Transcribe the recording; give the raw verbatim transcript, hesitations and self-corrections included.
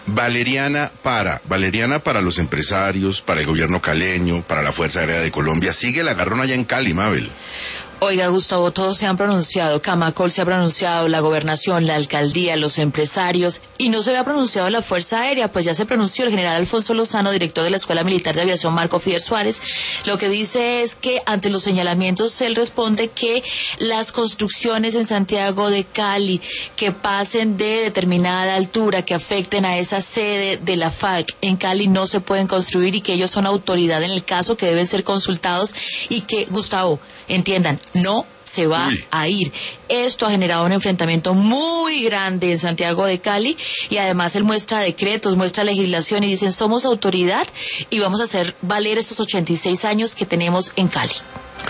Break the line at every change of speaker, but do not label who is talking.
Valeriana para, Valeriana para los empresarios, para el gobierno caleño, para la Fuerza Aérea de Colombia. Sigue el agarrón allá en Cali, Mabel.
Oiga, Gustavo, todos se han pronunciado, Camacol se ha pronunciado, la gobernación, la alcaldía, los empresarios, y no se había pronunciado la Fuerza Aérea, pues ya se pronunció el general Alfonso Lozano, director de la Escuela Militar de Aviación Marco Fidel Suárez. Lo que dice es que ante los señalamientos él responde que las construcciones en Santiago de Cali que pasen de determinada altura, que afecten a esa sede de la F A C en Cali, no se pueden construir y que ellos son autoridad en el caso, que deben ser consultados y que, Gustavo, entiendan, no se va Uy. a ir. Esto ha generado un enfrentamiento muy grande en Santiago de Cali y además él muestra decretos, muestra legislación y dicen somos autoridad y vamos a hacer valer estos ochenta y seis años que tenemos en Cali.